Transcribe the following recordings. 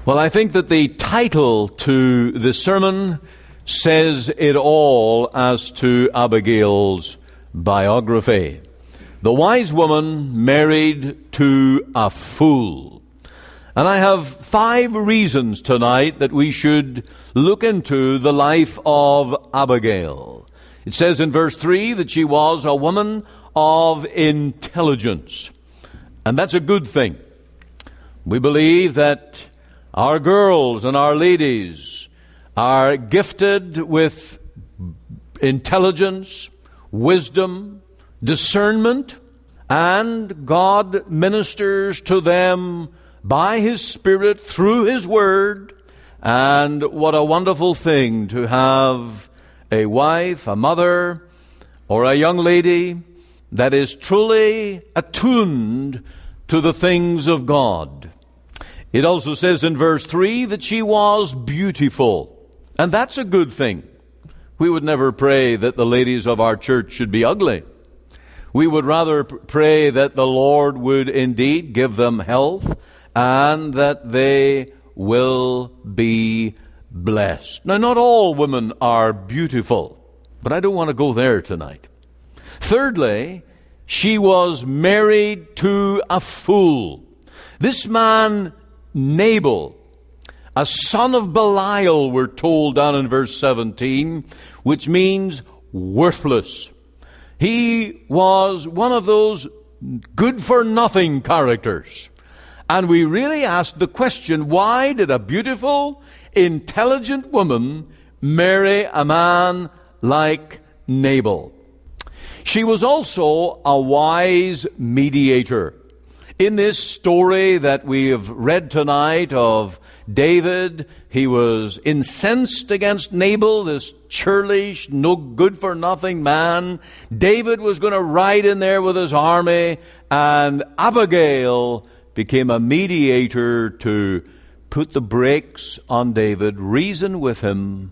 Well, I think that the title to the sermon says it all as to Abigail's biography. The wise woman married to a fool. And I have 5 reasons tonight that we should look into the life of Abigail. It says in verse 3 that she was a woman of intelligence. And that's a good thing. We believe that our girls and our ladies are gifted with intelligence, wisdom, discernment, and God ministers to them by His Spirit through His Word. And what a wonderful thing to have a wife, a mother, or a young lady that is truly attuned to the things of God. It also says in verse 3 that she was beautiful. And that's a good thing. We would never pray that the ladies of our church should be ugly. We would rather pray that the Lord would indeed give them health and that they will be blessed. Now, not all women are beautiful, but I don't want to go there tonight. Thirdly, she was married to a fool. This man, Nabal, a son of Belial, we're told down in verse 17, which means worthless. He was one of those good-for-nothing characters. And we really ask the question, why did a beautiful, intelligent woman marry a man like Nabal? She was also a wise mediator. In this story that we have read tonight of David, he was incensed against Nabal, this churlish, no good-for-nothing man. David was going to ride in there with his army, and Abigail became a mediator to put the brakes on David, reason with him,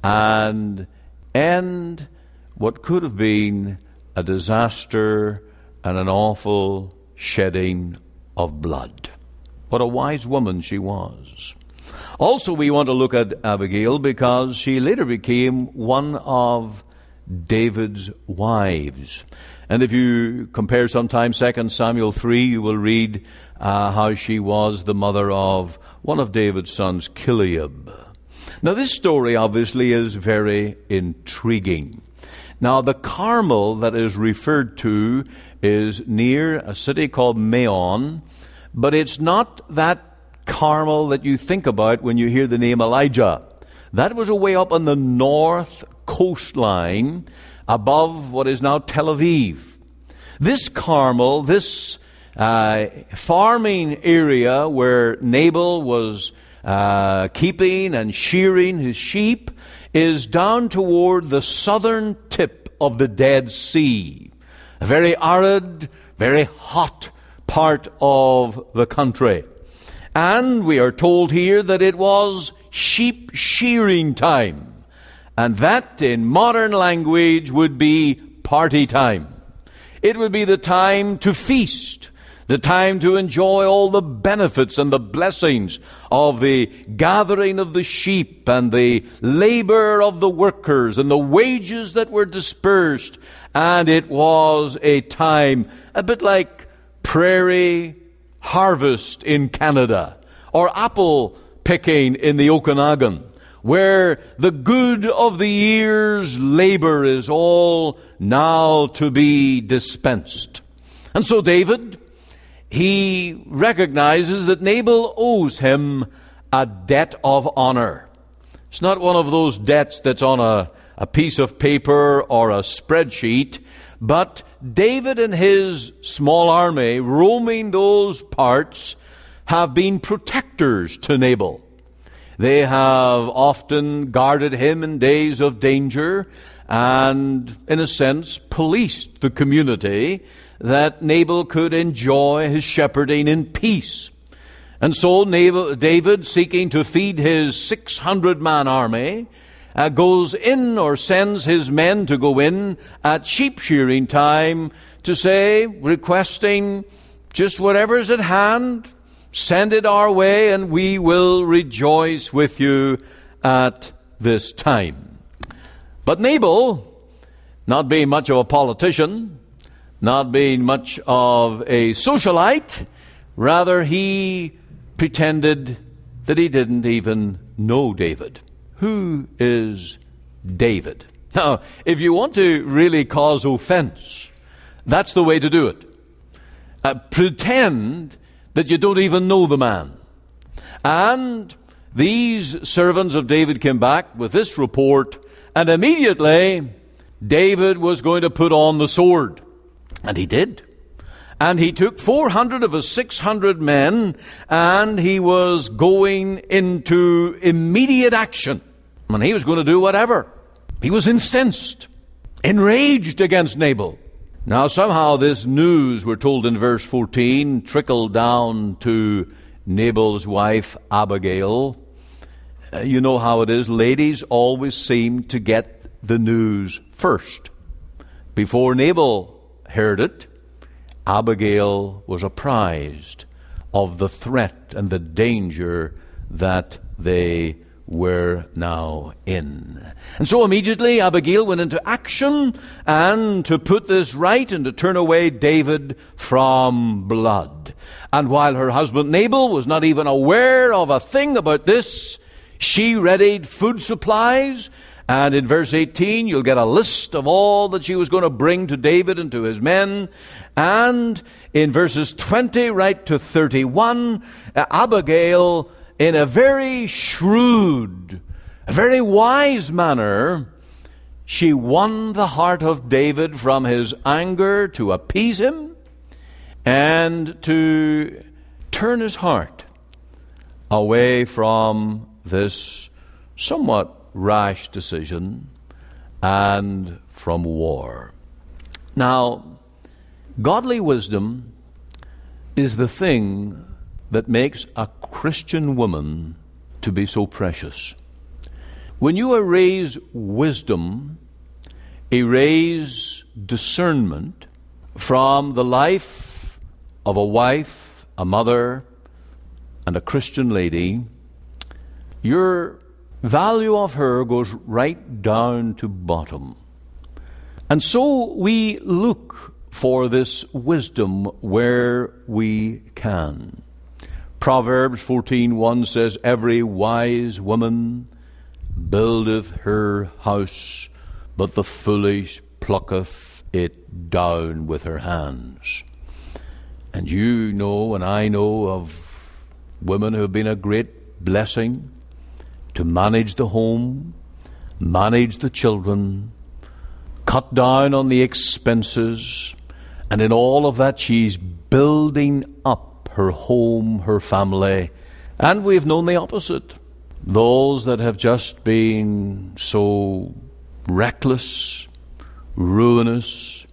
and end what could have been a disaster and an awful shedding of blood. What a wise woman she was. Also, we want to look at Abigail because she later became one of David's wives. And if you compare sometime 2 Samuel 3, you will read how she was the mother of one of David's sons, Chileab. Now, this story obviously is very intriguing. Now, the Carmel that is referred to is near a city called Maon, but it's not that Carmel that you think about when you hear the name Elijah. That was away up on the north coastline above what is now Tel Aviv. This Carmel, this farming area where Nabal was keeping and shearing his sheep, is down toward the southern tip of the Dead Sea, a very arid, very hot part of the country. And we are told here that it was sheep shearing time, and that in modern language would be party time. It would be the time to feast, the time to enjoy all the benefits and the blessings of the gathering of the sheep and the labor of the workers and the wages that were dispersed. And it was a time a bit like prairie harvest in Canada or apple picking in the Okanagan, where the good of the year's labor is all now to be dispensed. And so David, he recognizes that Nabal owes him a debt of honor. It's not one of those debts that's on a piece of paper or a spreadsheet, but David and his small army roaming those parts have been protectors to Nabal. They have often guarded him in days of danger and, in a sense, policed the community that Nabal could enjoy his shepherding in peace. And so David, seeking to feed his 600-man army, goes in or sends his men to go in at sheep shearing time to say, requesting just whatever's at hand, Send it our way, and we will rejoice with you at this time. But Nabal, not being much of a politician, not being much of a socialite, rather he pretended that he didn't even know David. Who is David? Now, if you want to really cause offense, that's the way to do it. Pretend that you don't even know the man. And these servants of David came back with this report, and immediately David was going to put on the sword. And he did. And he took 400 of his 600 men, and he was going into immediate action. And he was going to do whatever. He was incensed, enraged against Nabal. Now somehow this news, we're told in verse 14, trickled down to Nabal's wife Abigail. You know how it is. Ladies always seem to get the news first. Before Nabal heard it, Abigail was apprised of the threat and the danger that they were now in. And so immediately Abigail went into action, and to put this right and to turn away David from blood. And while her husband Nabal was not even aware of a thing about this, she readied food supplies. And in verse 18, you'll get a list of all that she was going to bring to David and to his men. And in verses 20 right to 31, Abigail, in a very shrewd, a very wise manner, she won the heart of David from his anger to appease him and to turn his heart away from this somewhat rash decision and from war. Now, godly wisdom is the thing that makes a Christian woman to be so precious. When you erase wisdom, erase discernment from the life of a wife, a mother, and a Christian lady, your value of her goes right down to bottom. And so we look for this wisdom where we can. Proverbs 14:1 says, "Every wise woman buildeth her house, but the foolish plucketh it down with her hands." And you know, and I know of women who have been a great blessing to manage the home, manage the children, cut down on the expenses, and in all of that she's building up her home, her family. And we've known the opposite. Those that have just been so reckless, ruinous,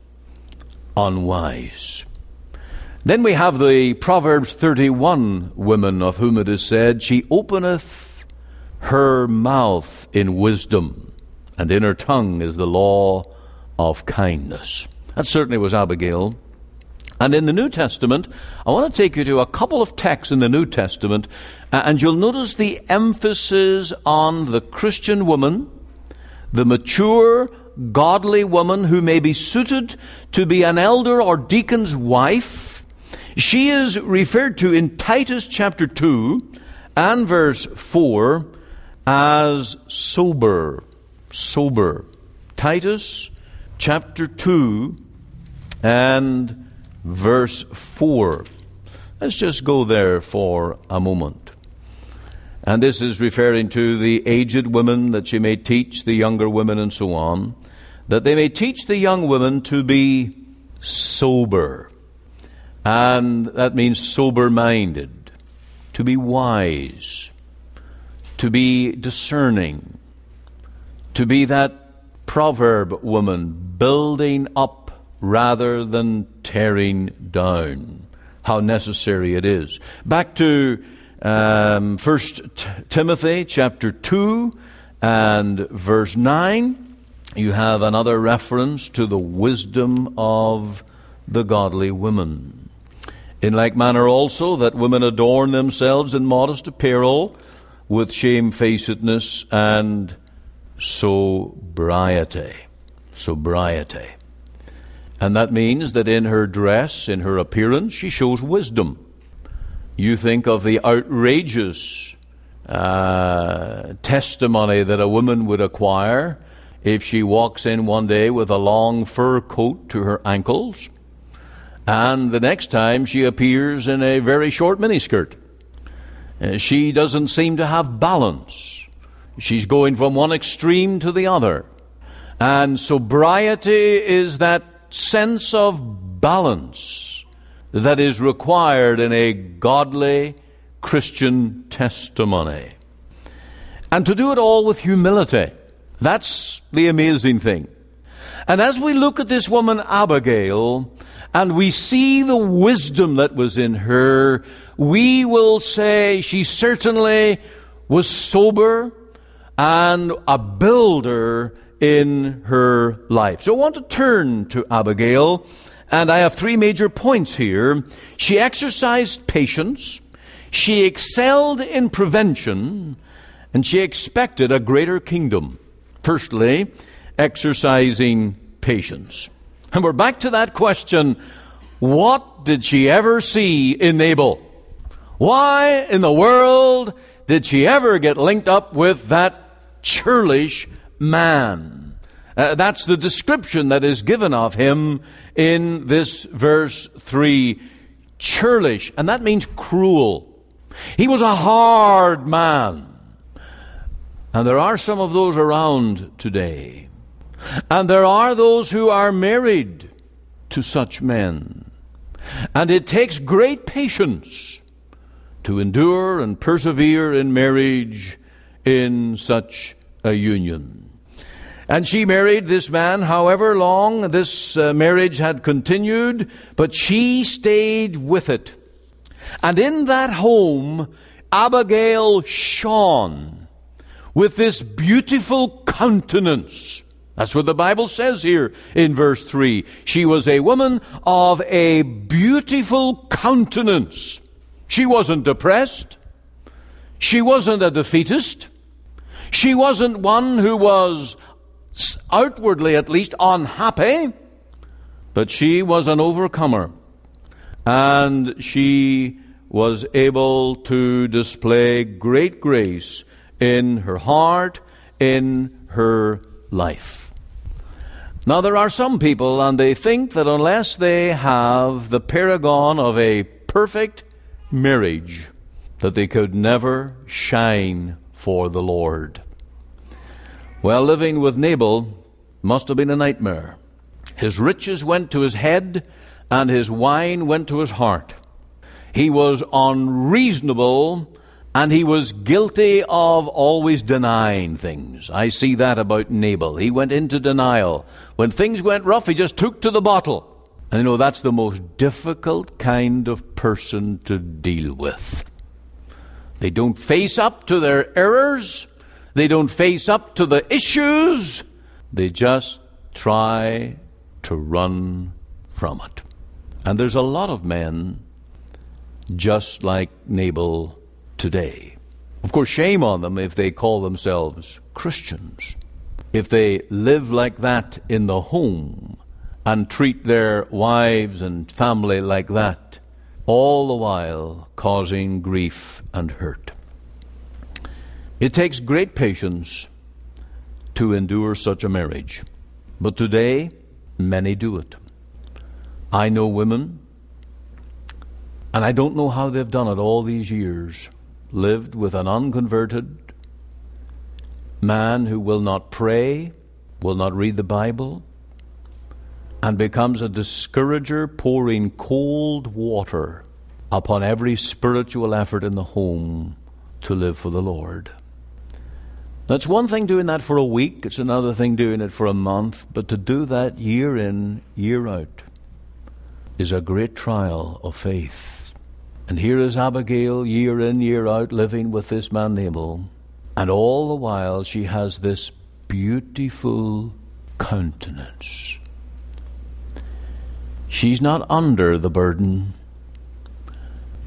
unwise. Then we have the Proverbs 31 woman, of whom it is said, "She openeth her mouth in wisdom, and in her tongue is the law of kindness." That certainly was Abigail. And in the New Testament, I want to take you to a couple of texts in the New Testament, and you'll notice the emphasis on the Christian woman, the mature, godly woman who may be suited to be an elder or deacon's wife. She is referred to in Titus chapter 2 and verse 4 as sober. Sober. Titus chapter 2 and verse 4. Let's just go there for a moment. And this is referring to the aged women, that she may teach the younger women and so on, that they may teach the young women to be sober. And that means sober-minded, to be wise, to be discerning, to be that proverb woman, building up rather than tearing down. How necessary it is. Back to 1 Timothy chapter 2 and verse 9. You have another reference to the wisdom of the godly woman. In like manner also that women adorn themselves in modest apparel, with shamefacedness and sobriety. Sobriety. And that means that in her dress, in her appearance, she shows wisdom. You think of the outrageous testimony that a woman would acquire if she walks in one day with a long fur coat to her ankles, and the next time she appears in a very short miniskirt. She doesn't seem to have balance. She's going from one extreme to the other. And sobriety is that sense of balance that is required in a godly Christian testimony. And to do it all with humility. That's the amazing thing. And as we look at this woman Abigail, and we see the wisdom that was in her, we will say she certainly was sober and a builder in her life. So I want to turn to Abigail, and I have three major points here. She exercised patience, she excelled in prevention, and she expected a greater kingdom. Firstly, exercising patience. And we're back to that question, what did she ever see in Nabal? Why in the world did she ever get linked up with that churlish man? That's the description that is given of him in this verse 3, churlish, and that means cruel. He was a hard man. And there are some of those around today. And there are those who are married to such men. And it takes great patience to endure and persevere in marriage in such a union. And she married this man, however long this marriage had continued, but she stayed with it. And in that home, Abigail shone with this beautiful countenance. That's what the Bible says here in verse 3. She was a woman of a beautiful countenance. She wasn't depressed. She wasn't a defeatist. She wasn't one who was outwardly at least unhappy, but she was an overcomer. And she was able to display great grace in her heart, in her life. Now there are some people, and they think that unless they have the paragon of a perfect marriage, that they could never shine for the Lord. Well, living with Nabal must have been a nightmare. His riches went to his head, and his wine went to his heart. He was unreasonable, and he was guilty of always denying things. I see that about Nabal. He went into denial. When things went rough, he just took to the bottle. And you know, that's the most difficult kind of person to deal with. They don't face up to their errors. They don't face up to the issues. They just try to run from it. And there's a lot of men just like Nabal today. Of course, shame on them if they call themselves Christians. If they live like that in the home and treat their wives and family like that, all the while causing grief and hurt. It takes great patience to endure such a marriage. But today, many do it. I know women, and I don't know how they've done it all these years, lived with an unconverted man who will not pray, will not read the Bible, and becomes a discourager, pouring cold water upon every spiritual effort in the home to live for the Lord. That's one thing doing that for a week, it's another thing doing it for a month, but to do that year in, year out is a great trial of faith. And here is Abigail, year in, year out, living with this man Nabal. And all the while she has this beautiful countenance. She's not under the burden.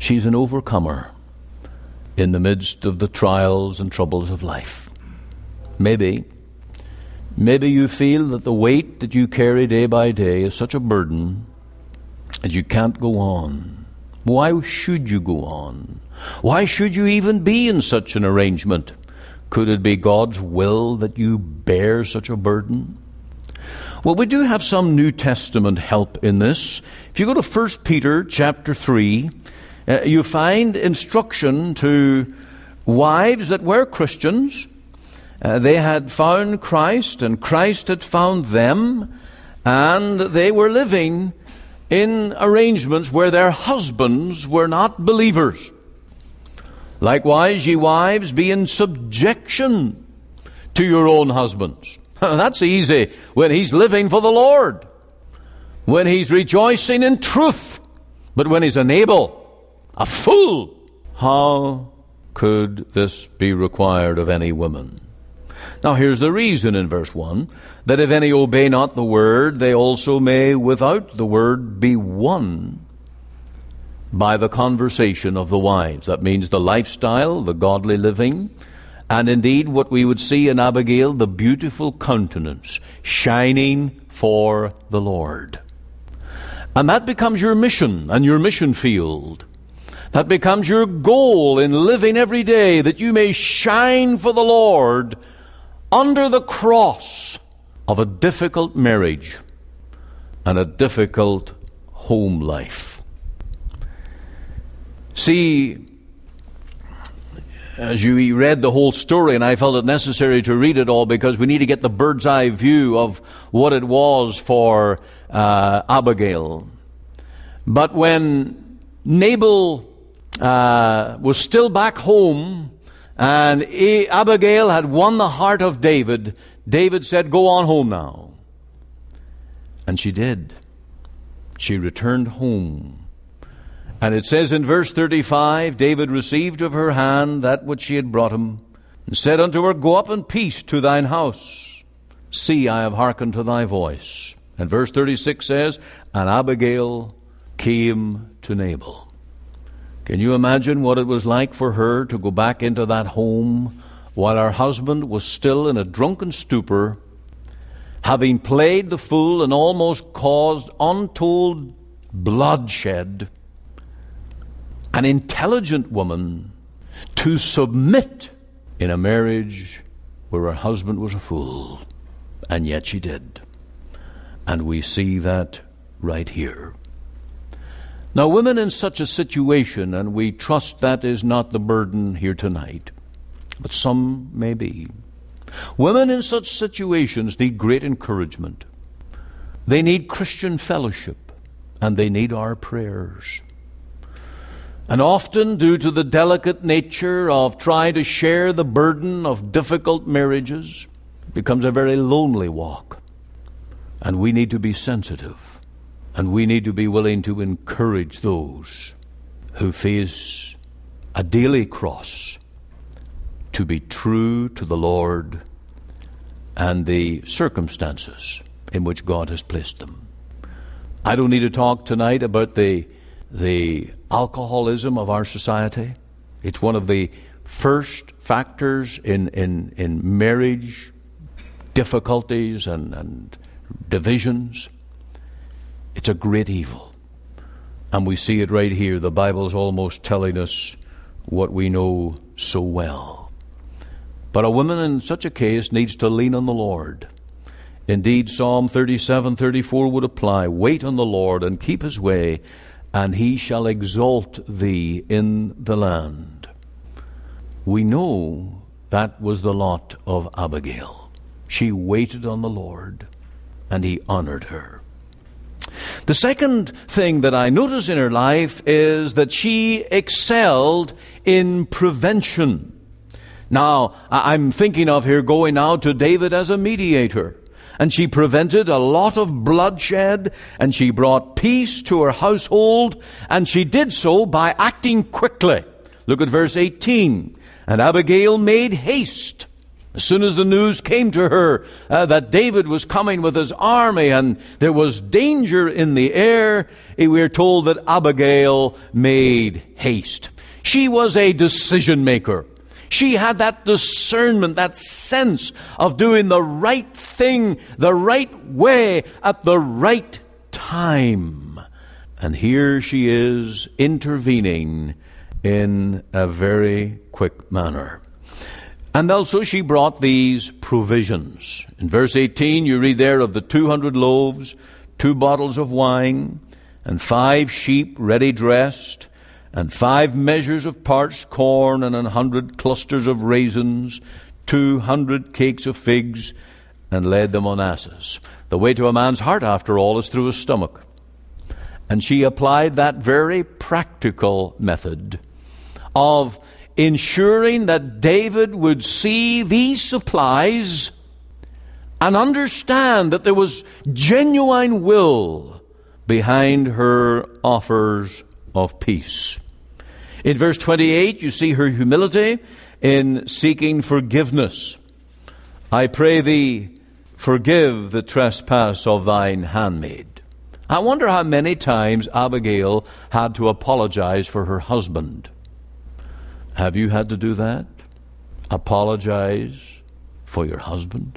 She's an overcomer in the midst of the trials and troubles of life. Maybe you feel that the weight that you carry day by day is such a burden that you can't go on. Why should you go on? Why should you even be in such an arrangement? Could it be God's will that you bear such a burden? Well, we do have some New Testament help in this. If you go to 1 Peter chapter 3, you find instruction to wives that were Christians. They had found Christ, and Christ had found them, and they were living in arrangements where their husbands were not believers. Likewise, ye wives, be in subjection to your own husbands. That's easy when he's living for the Lord, when he's rejoicing in truth. But when he's unable, a fool, how could this be required of any woman? Now here's the reason in verse 1, that if any obey not the word, they also may without the word be won by the conversation of the wives. That means the lifestyle, the godly living, and indeed what we would see in Abigail, the beautiful countenance shining for the Lord. And that becomes your mission and your mission field. That becomes your goal in living every day, that you may shine for the Lord under the cross of a difficult marriage and a difficult home life. See, as you read the whole story, and I felt it necessary to read it all because we need to get the bird's eye view of what it was for Abigail. But when Nabal was still back home, and Abigail had won the heart of David, David said, "Go on home now." And she did. She returned home. And it says in verse 35, David received of her hand that which she had brought him, and said unto her, Go up in peace to thine house. See, I have hearkened to thy voice. And verse 36 says, And Abigail came to Nabal. Can you imagine what it was like for her to go back into that home while her husband was still in a drunken stupor, having played the fool and almost caused untold bloodshed? An intelligent woman to submit in a marriage where her husband was a fool, and yet she did. And we see that right here. Now, women in such a situation, and we trust that is not the burden here tonight, but some may be. Women in such situations need great encouragement. They need Christian fellowship, and they need our prayers. And often, due to the delicate nature of trying to share the burden of difficult marriages, it becomes a very lonely walk. And we need to be sensitive. And we need to be willing to encourage those who face a daily cross to be true to the Lord and the circumstances in which God has placed them. I don't need to talk tonight about the alcoholism of our society. It's one of the first factors in marriage difficulties and divisions. It's a great evil. And we see it right here. The Bible's almost telling us what we know so well. But a woman in such a case needs to lean on the Lord. Indeed, Psalm 37:34 would apply. Wait on the Lord and keep his way, and he shall exalt thee in the land. We know that was the lot of Abigail. She waited on the Lord, and he honored her. The second thing that I notice in her life is that she excelled in prevention. Now, I'm thinking of here going now to David as a mediator. And she prevented a lot of bloodshed, and she brought peace to her household, and she did so by acting quickly. Look at verse 18. And Abigail made haste As soon as the news came to her that David was coming with his army and there was danger in the air, we are told that Abigail made haste. She was a decision maker. She had that discernment, that sense of doing the right thing, the right way, at the right time. And here she is intervening in a very quick manner. And also she brought these provisions. In verse 18 you read there of the 200 loaves, 2 bottles of wine, and 5 sheep ready dressed, and 5 measures of parched corn, and 100 clusters of raisins, 200 cakes of figs, and laid them on asses. The way to a man's heart, after all, is through his stomach. And she applied that very practical method of ensuring that David would see these supplies and understand that there was genuine will behind her offers of peace. In verse 28, you see her humility in seeking forgiveness. I pray thee, forgive the trespass of thine handmaid. I wonder how many times Abigail had to apologize for her husband. Have you had to do that? Apologize for your husband?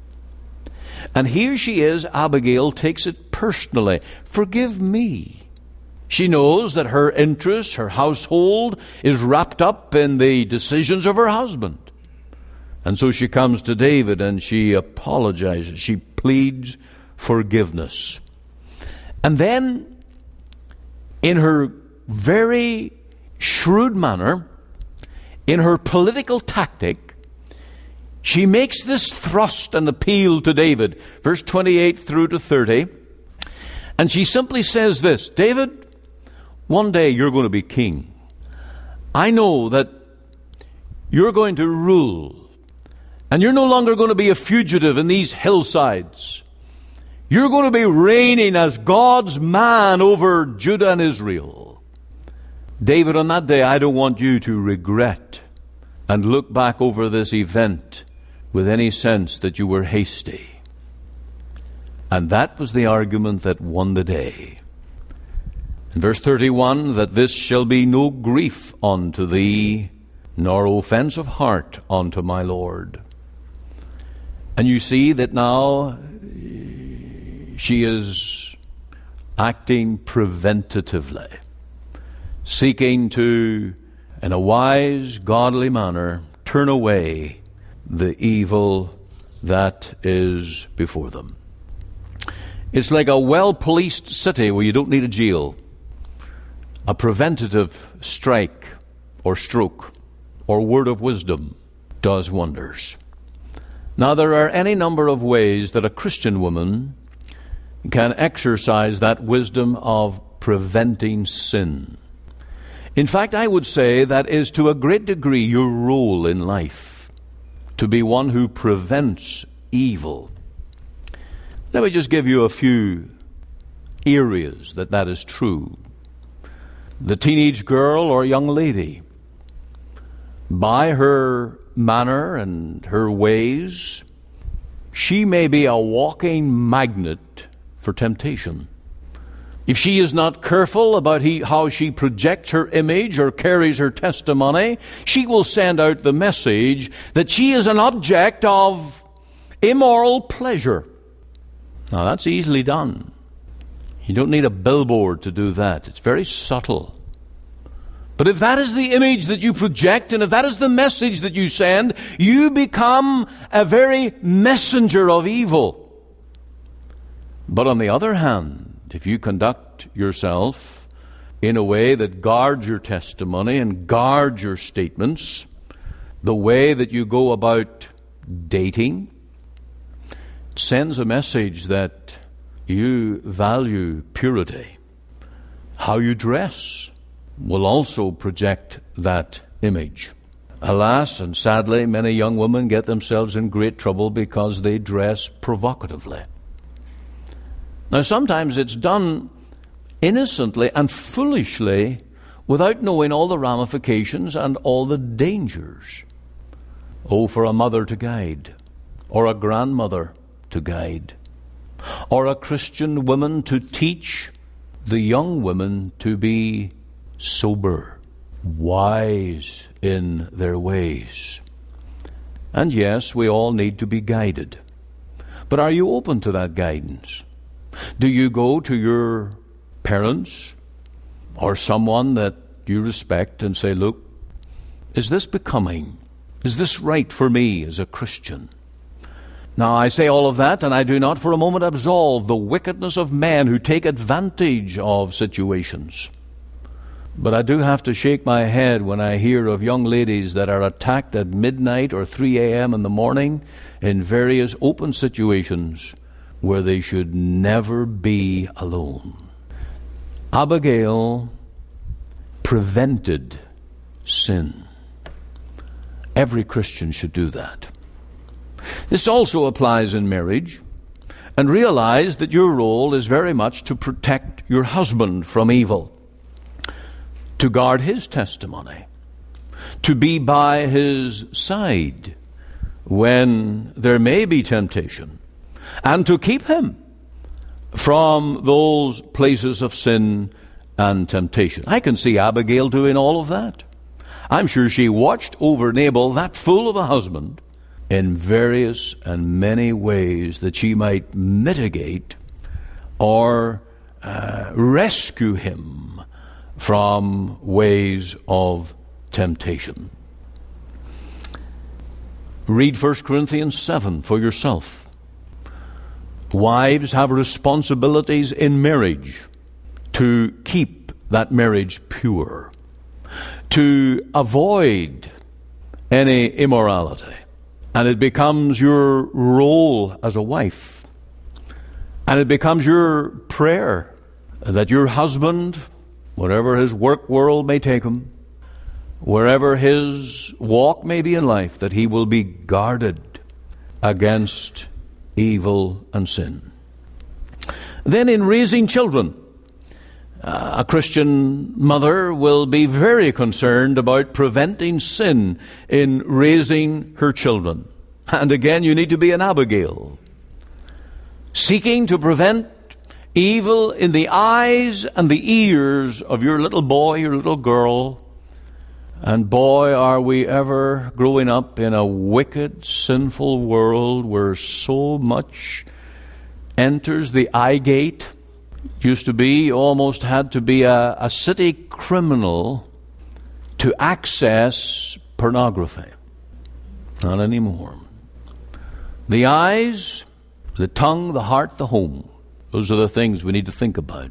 And here she is, Abigail takes it personally. Forgive me. She knows that her interests, her household, is wrapped up in the decisions of her husband. And so she comes to David and she apologizes. She pleads forgiveness. And then, in her very shrewd manner, in her political tactic, she makes this thrust and appeal to David, verse 28 through to 30. And she simply says this, David, one day you're going to be king. I know that you're going to rule, and you're no longer going to be a fugitive in these hillsides. You're going to be reigning as God's man over Judah and Israel. David, on that day, I don't want you to regret and look back over this event with any sense that you were hasty. And that was the argument that won the day. In verse 31, that this shall be no grief unto thee, nor offense of heart unto my Lord. And you see that now she is acting preventatively, seeking to, in a wise, godly manner, turn away the evil that is before them. It's like a well-policed city where you don't need a jail. A preventative strike or stroke or word of wisdom does wonders. Now, there are any number of ways that a Christian woman can exercise that wisdom of preventing sin. In fact, I would say that is to a great degree your role in life, to be one who prevents evil. Let me just give you a few areas that is true. The teenage girl or young lady, by her manner and her ways, she may be a walking magnet for temptation. If she is not careful about how she projects her image or carries her testimony, she will send out the message that she is an object of immoral pleasure. Now, that's easily done. You don't need a billboard to do that. It's very subtle. But if that is the image that you project, and if that is the message that you send, you become a very messenger of evil. But on the other hand, if you conduct yourself in a way that guards your testimony and guards your statements, the way that you go about dating, it sends a message that you value purity. How you dress will also project that image. Alas, and sadly, many young women get themselves in great trouble because they dress provocatively. Now, sometimes it's done innocently and foolishly without knowing all the ramifications and all the dangers. Oh, for a mother to guide, or a grandmother to guide, or a Christian woman to teach the young women to be sober, wise in their ways. And yes, we all need to be guided. But are you open to that guidance? Do you go to your parents or someone that you respect and say, look, is this becoming? Is this right for me as a Christian? Now, I say all of that, and I do not for a moment absolve the wickedness of men who take advantage of situations. But I do have to shake my head when I hear of young ladies that are attacked at midnight or 3 a.m. in the morning in various open situations where they should never be alone. Abigail prevented sin. Every Christian should do that. This also applies in marriage. And realize that your role is very much to protect your husband from evil, to guard his testimony, to be by his side when there may be temptation, and to keep him from those places of sin and temptation. I can see Abigail doing all of that. I'm sure she watched over Nabal, that fool of a husband, in various and many ways that she might mitigate or rescue him from ways of temptation. Read 1 Corinthians 7 for yourself. Wives have responsibilities in marriage to keep that marriage pure, to avoid any immorality. And it becomes your role as a wife. And it becomes your prayer that your husband, whatever his work world may take him, wherever his walk may be in life, that he will be guarded against evil and sin. Then in raising children, a Christian mother will be very concerned about preventing sin in raising her children. And again, you need to be an Abigail, seeking to prevent evil in the eyes and the ears of your little boy, your little girl. And boy, are we ever growing up in a wicked, sinful world where so much enters the eye gate. Used to be, you almost had to be a city criminal to access pornography. Not anymore. The eyes, the tongue, the heart, the home. Those are the things we need to think about.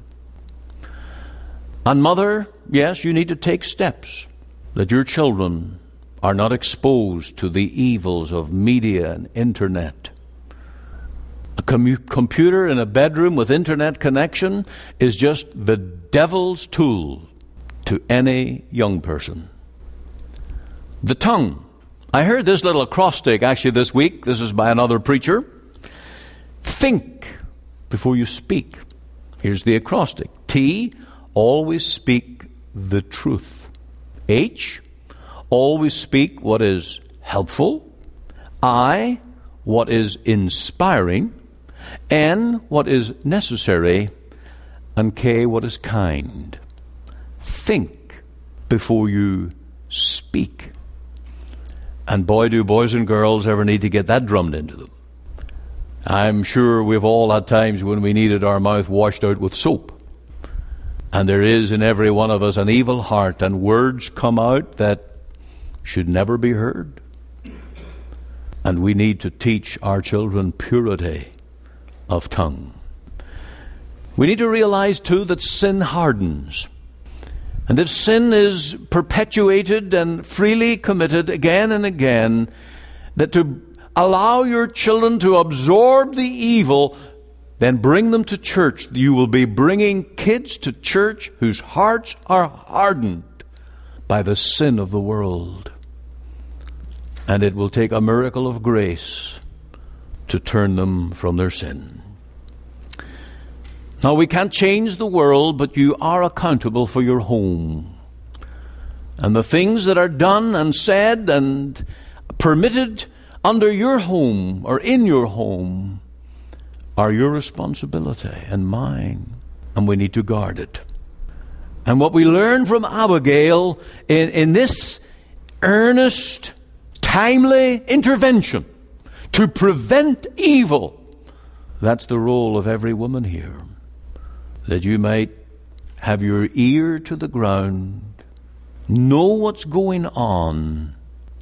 And mother, yes, you need to take steps that your children are not exposed to the evils of media and internet. A computer in a bedroom with internet connection is just the devil's tool to any young person. The tongue. I heard this little acrostic actually this week. This is by another preacher. Think before you speak. Here's the acrostic. T, always speak the truth. H, always speak what is helpful. I, what is inspiring. N, what is necessary. And K, what is kind. Think before you speak. And boy, do boys and girls ever need to get that drummed into them. I'm sure we've all had times when we needed our mouth washed out with soap. And there is in every one of us an evil heart, and words come out that should never be heard. And we need to teach our children purity of tongue. We need to realize, too, that sin hardens. And if sin is perpetuated and freely committed again and again, that to allow your children to absorb the evil, then bring them to church. You will be bringing kids to church whose hearts are hardened by the sin of the world. And it will take a miracle of grace to turn them from their sin. Now, we can't change the world, but you are accountable for your home. And the things that are done and said and permitted under your home or in your home are your responsibility and mine, and we need to guard it. And what we learn from Abigail in this earnest, timely intervention to prevent evil, that's the role of every woman here, that you might have your ear to the ground, know what's going on,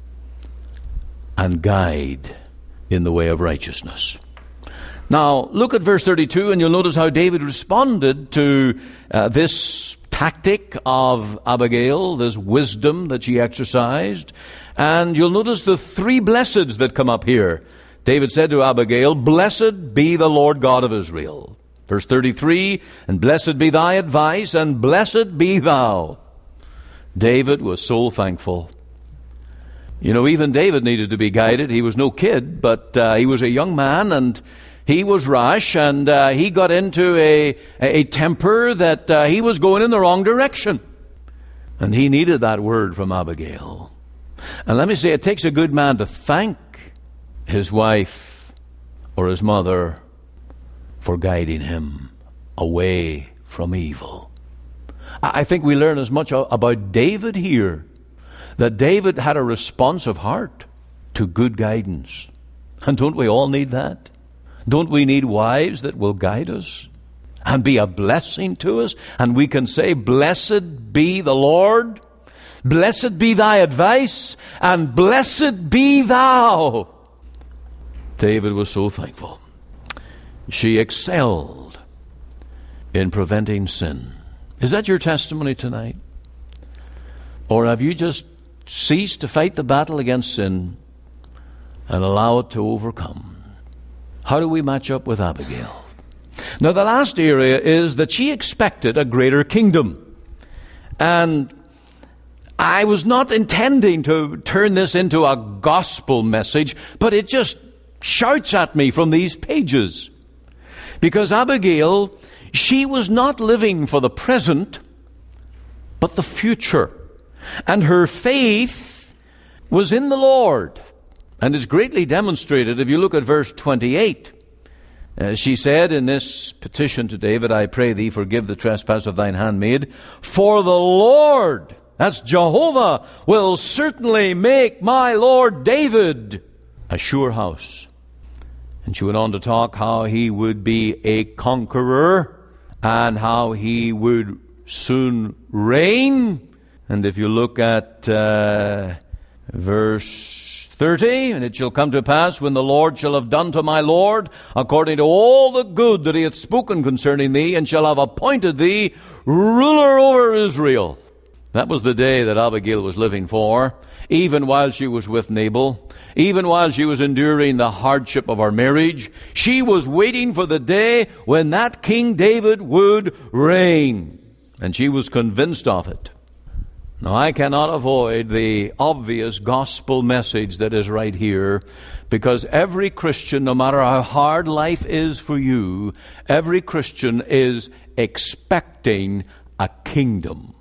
and guide in the way of righteousness. Now, look at verse 32, and you'll notice how David responded to this tactic of Abigail, this wisdom that she exercised. And you'll notice the three blesseds that come up here. David said to Abigail, "Blessed be the Lord God of Israel." Verse 33, "And blessed be thy advice, and blessed be thou." David was so thankful. You know, even David needed to be guided. He was no kid, but he was a young man, and he was rash, and he got into a temper that he was going in the wrong direction. And he needed that word from Abigail. And let me say, it takes a good man to thank his wife or his mother for guiding him away from evil. I think we learn as much about David here, that David had a responsive heart to good guidance. And don't we all need that? Don't we need wives that will guide us and be a blessing to us? And we can say, "Blessed be the Lord, blessed be thy advice, and blessed be thou." David was so thankful. She excelled in preventing sin. Is that your testimony tonight? Or have you just ceased to fight the battle against sin and allow it to overcome? How do we match up with Abigail? Now, the last area is that she expected a greater kingdom. And I was not intending to turn this into a gospel message, but it just shouts at me from these pages. Because Abigail, she was not living for the present, but the future. And her faith was in the Lord. And it's greatly demonstrated if you look at verse 28. She said in this petition to David, "I pray thee, forgive the trespass of thine handmaid. For the Lord," that's Jehovah, "will certainly make my Lord David a sure house." And she went on to talk how he would be a conqueror and how he would soon reign. And if you look at verse 30, "And it shall come to pass when the Lord shall have done to my Lord according to all the good that he hath spoken concerning thee, and shall have appointed thee ruler over Israel." That was the day that Abigail was living for, even while she was with Nabal, even while she was enduring the hardship of her marriage. She was waiting for the day when that King David would reign, and she was convinced of it. Now, I cannot avoid the obvious gospel message that is right here, because every Christian, no matter how hard life is for you, every Christian is expecting a kingdom.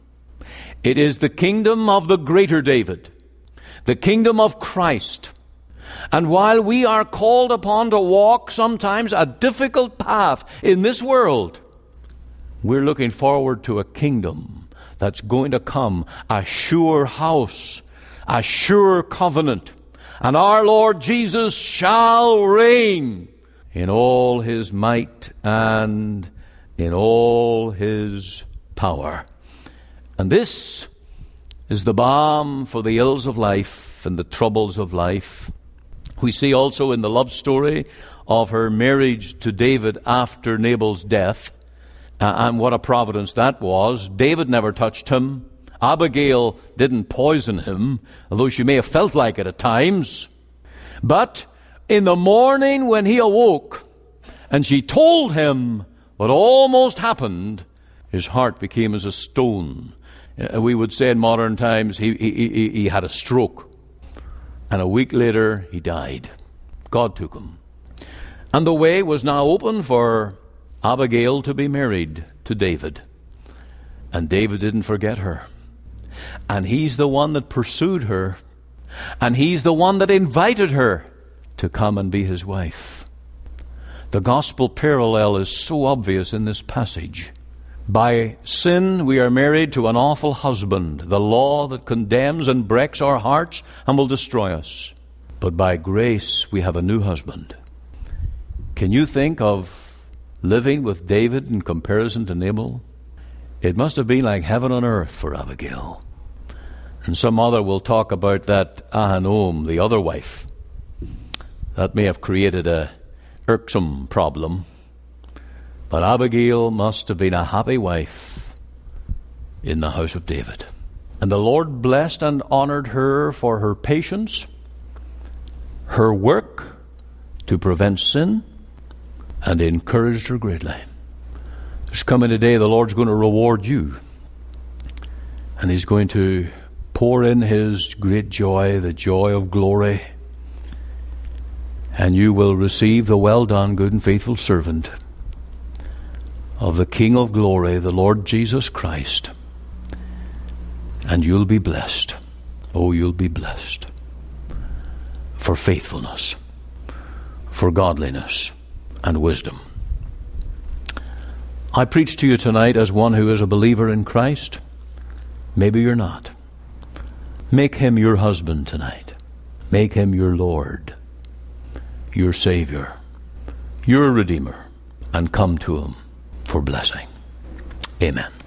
It is the kingdom of the greater David, the kingdom of Christ. And while we are called upon to walk sometimes a difficult path in this world, we're looking forward to a kingdom that's going to come, a sure house, a sure covenant. And our Lord Jesus shall reign in all his might and in all his power. And this is the balm for the ills of life and the troubles of life. We see also in the love story of her marriage to David after Nabal's death, and what a providence that was. David never touched him. Abigail didn't poison him, although she may have felt like it at times. But in the morning when he awoke and she told him what almost happened, his heart became as a stone. We would say in modern times he had a stroke. And a week later he died. God took him. And the way was now open for Abigail to be married to David. And David didn't forget her. And he's the one that pursued her And he's the one that invited her to come and be his wife. The gospel parallel is so obvious in this passage. By sin, we are married to an awful husband, the law that condemns and breaks our hearts and will destroy us. But by grace, we have a new husband. Can you think of living with David in comparison to Nabal? It must have been like heaven on earth for Abigail. And some other will talk about that Ahinoam, the other wife. That may have created a irksome problem. But Abigail must have been a happy wife in the house of David. And the Lord blessed and honored her for her patience, her work to prevent sin, and encouraged her greatly. There's coming a day the Lord's going to reward you. And he's going to pour in his great joy, the joy of glory. And you will receive the well done, good and faithful servant of the King of glory, the Lord Jesus Christ. And you'll be blessed. Oh, you'll be blessed for faithfulness, for godliness and wisdom. I preach to you tonight as one who is a believer in Christ. Maybe you're not. Make him your husband tonight. Make him your Lord, your Savior, your Redeemer, and come to him for blessing. Amen.